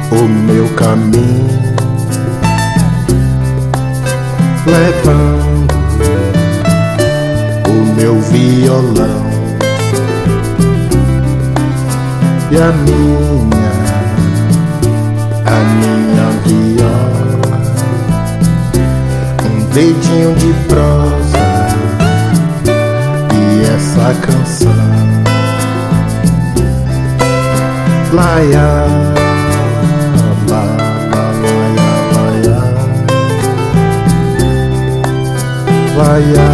o meu caminho, levando o meu violão e a minha viola, um dedinho de prosa e essa canção. Laia, la, la, laia, laia, laia,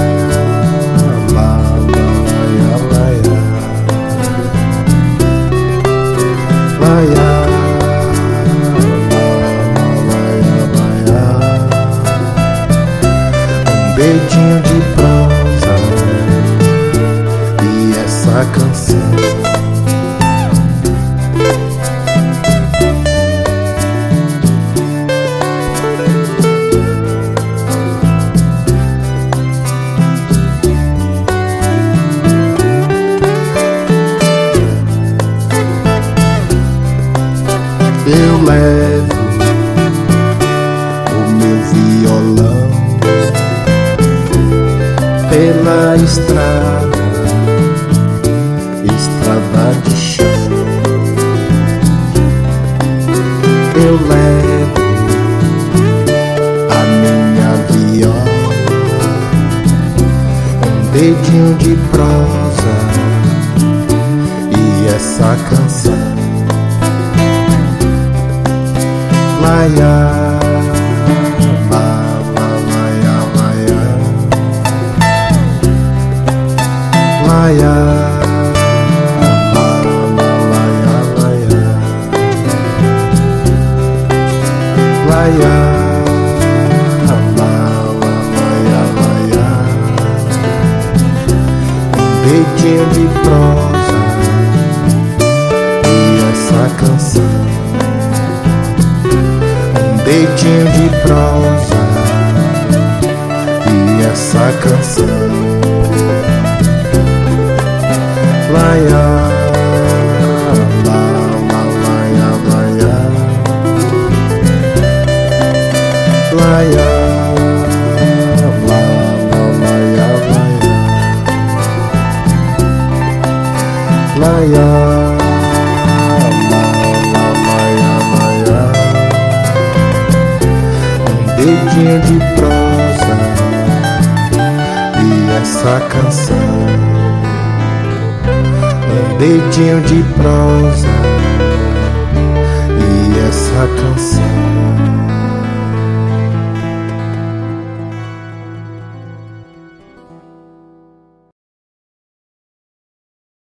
la, la, laia, laia, laia, laia, um dedinho de prosa e essa canção. Eu levo o meu violão pela estrada, estrada de chão. Eu levo a minha viola, um dedinho de prosa e essa canção. Laia, la, la, laia, laia, laia, la, la, laia, laia, laia, la, la, laia, laia, um dedinho de prosa e essa canção. Dedinho de prosa e essa canção. Laia, la, la, laia, laia, laia, la, la, laia, laia, laia. Dedinho de prosa e essa canção. Um dedinho de prosa e essa canção.